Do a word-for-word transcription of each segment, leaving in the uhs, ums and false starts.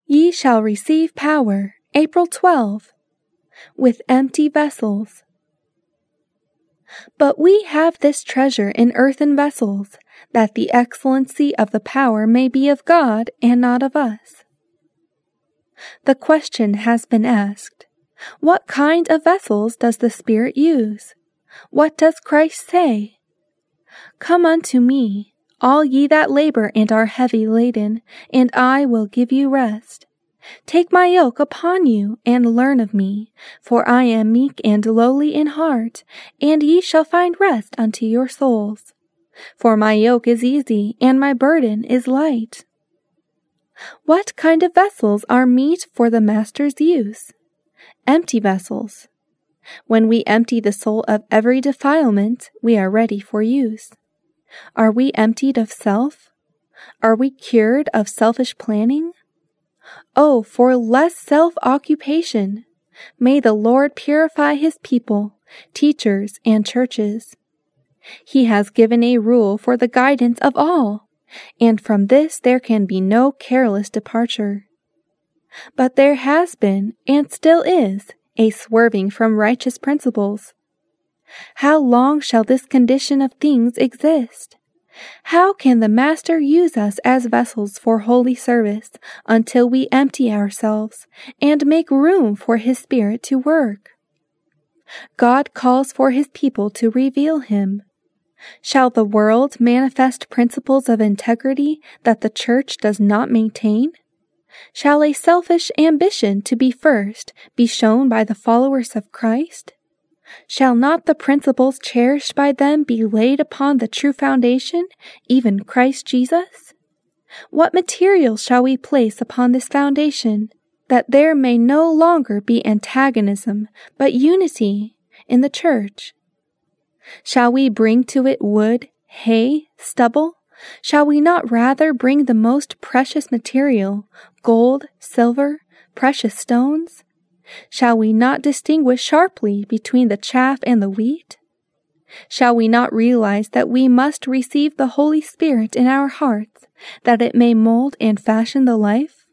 Ye shall receive power, April twelfth, with empty vessels. But we have this treasure in earthen vessels, that the excellency of the power may be of God and not of us. The question has been asked, what kind of vessels does the Spirit use? What does Christ say? Come unto me, all ye that labor and are heavy laden, and I will give you rest. Take my yoke upon you, and learn of me, for I am meek and lowly in heart, and ye shall find rest unto your souls. For my yoke is easy, and my burden is light. What kind of vessels are meet for the Master's use? Empty vessels. When we empty the soul of every defilement, we are ready for use. Are we emptied of self? Are we cured of selfish planning? Oh, for less self-occupation! May the Lord purify His people, teachers, and churches. He has given a rule for the guidance of all, and from this there can be no careless departure. But there has been, and still is, a swerving from righteous principles. How long shall this condition of things exist? How can the Master use us as vessels for holy service until we empty ourselves and make room for His Spirit to work? God calls for His people to reveal Him. Shall the world manifest principles of integrity that the Church does not maintain? Shall a selfish ambition to be first be shown by the followers of Christ? Shall not the principles cherished by them be laid upon the true foundation, even Christ Jesus? What material shall we place upon this foundation, that there may no longer be antagonism, but unity in the Church? Shall we bring to it wood, hay, stubble? Shall we not rather bring the most precious material, gold, silver, precious stones? Shall we not distinguish sharply between the chaff and the wheat? Shall we not realize that we must receive the Holy Spirit in our hearts, that it may mold and fashion the life?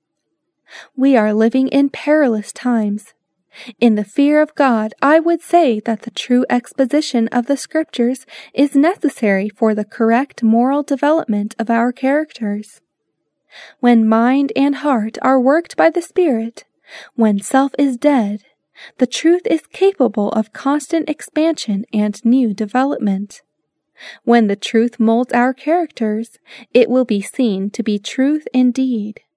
We are living in perilous times. In the fear of God, I would say that the true exposition of the Scriptures is necessary for the correct moral development of our characters. When mind and heart are worked by the Spirit, when self is dead, the truth is capable of constant expansion and new development. When the truth molds our characters, it will be seen to be truth indeed.